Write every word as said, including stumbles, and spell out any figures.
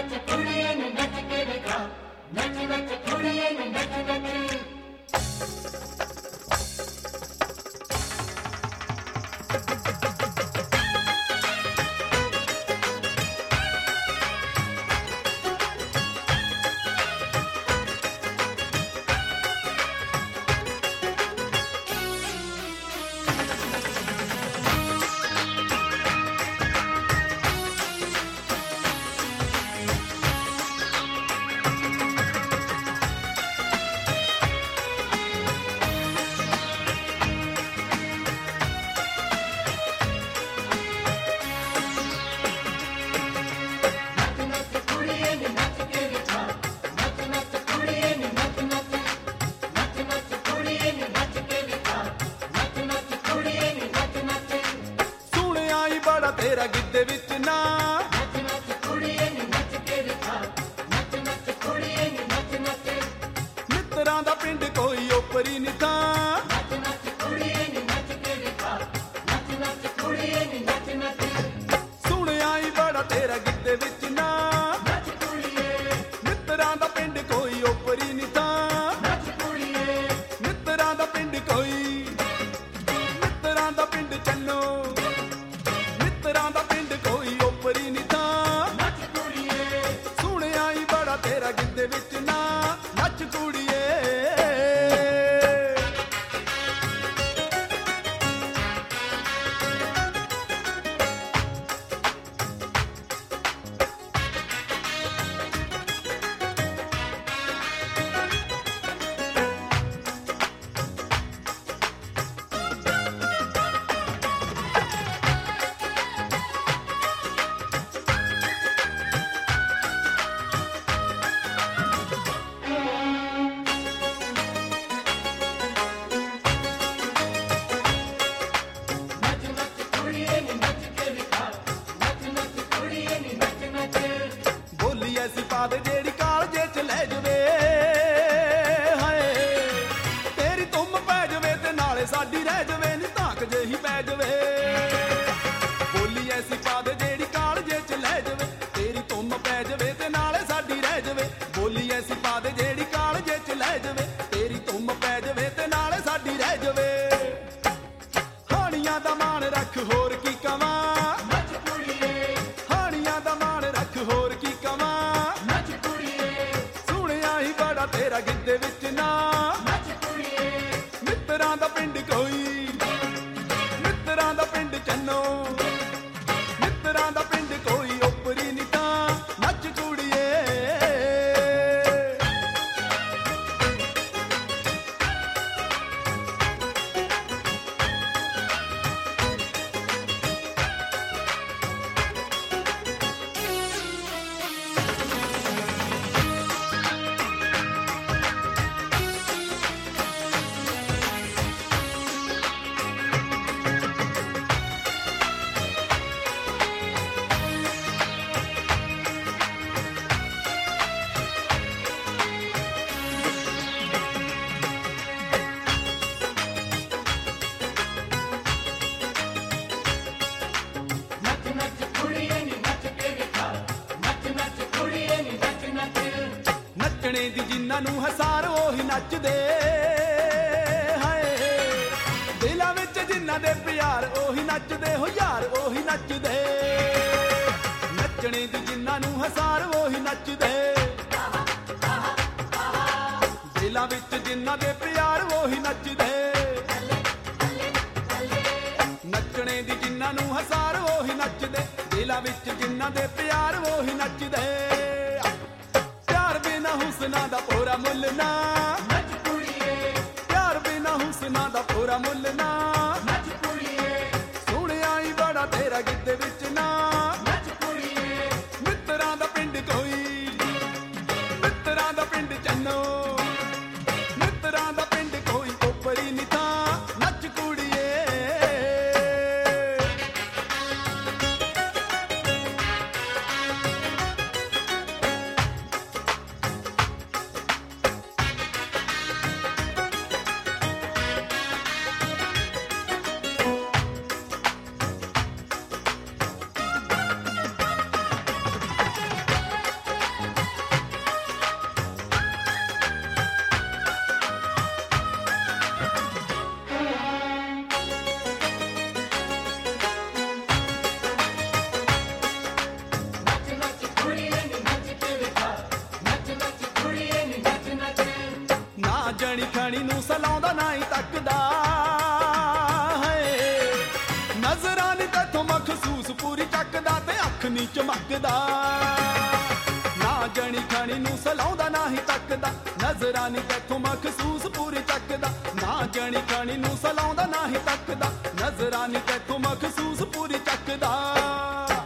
तेरा गिद्धे विच ना नच नच कुड़िए नी नच के दिखा नच नच कुड़िए नी नच नच मित्रां दा पिंड कोई ओपरी नी था नच नच कुड़िए नी नच के दिखा नच नच कुड़िए नी नच नच सुणिया ही बड़ा तेरा गिद्धे विच ना नच कुड़िए मित्रां दा पिंड कोई ओपरी नी था नच कुड़िए मित्रां दा पिंड कोई मित्रां दा पिंड चन्नो मित्रां दा पिंड कोई ओपरी नी था नच कुड़िए सुणिया ही बड़ा तेरा गिद्धे विच ना नच कुड़िए नच नच कुड़िए नी नच के दिखा नच नच कुड़िए नी नच नच बोली ऐसी पा दे जेड़ी कालजे च ले जवे हाय तेरी तुम पै जवे ते नाले साडी रह जवे नी धाक जेही पै जवे बोली ऐसी पा दे जेड़ी कालजे च ले जवे तेरी तुम पै जवे ते नाले साडी रह जवे बोली ऐसी पा दे जेड़ी कालजे च ले जवे तेरी तुम पै जवे ते नाले साडी रह जवे हानियां दा मान रख होर की कवां नच कुड़िए हानियां दा मान रख होर की कवां नच कुड़िए सुणिया ही बड़ा तेरा गिद्धे विच ना नच कुड़िए मित्रां दा पिंड कोई मित्रां दा पिंड चन्नो मित्रां दा पिंड कोई ओपरी नी था नच कुड़िए नच नच कुड़िए नी नच के दिखा नच नच कुड़िए नी नच नच नचने दी जिन्हां नूं हसार ओही नचदे हाय दिलां विच जिन्हां दे प्यार ओही नचदे हो यार ओही नचदे नचने दी जिन्हां नूं हसार ओही नचदे दिलां विच जिन्हां दे प्यार ओही नचदे नचने दी जिन्हां नूं हसार ओही नचदे दिलां विच जिन्हां दे प्यार ओही नचदे प्यार बिना हुस्ना दा पूरा मुੱਲ ना नच कुड़िए प्यार बिना हुस्ना दा पूरा मुੱਲ ना नच कुड़िए सुणिया ही बड़ा तेरा गिद्धे विच ना नच कुड़िए मित्रां दा पिंड कोई मित्रां दा पिंड चन्नो मित्रां दा पिंड कोई ओपरी नी था नच कुड़िए ਸਲਾਉਂਦਾ ਨਾ ਹੀ ਤੱਕਦਾ ਹੈ ਨਜ਼ਰਾਂ ਨੀ ਤੈਥੋਂ ਮਖਸੂਸ ਪੂਰੀ ਚੱਕਦਾ ਤੇ ਅੱਖ ਨੀ ਚਮਕਦਾ ਨਾ ਜਣੀ ਖਣੀ ਨੂੰ ਸਲਾਉਂਦਾ ਨਾ ਹੀ ਤੱਕਦਾ ਨਜ਼ਰਾਂ ਨੀ ਤੈਥੋਂ ਮਖਸੂਸ ਪੂਰੀ ਚੱਕਦਾ ਨਾ ਜਣੀ ਖਣੀ ਨੂੰ ਸਲਾਉਂਦਾ ਨਾ ਹੀ ਤੱਕਦਾ ਨਜ਼ਰਾਂ ਨੀ ਤੈਥੋਂ ਮਖਸੂਸ ਪੂਰੀ ਚੱਕਦਾ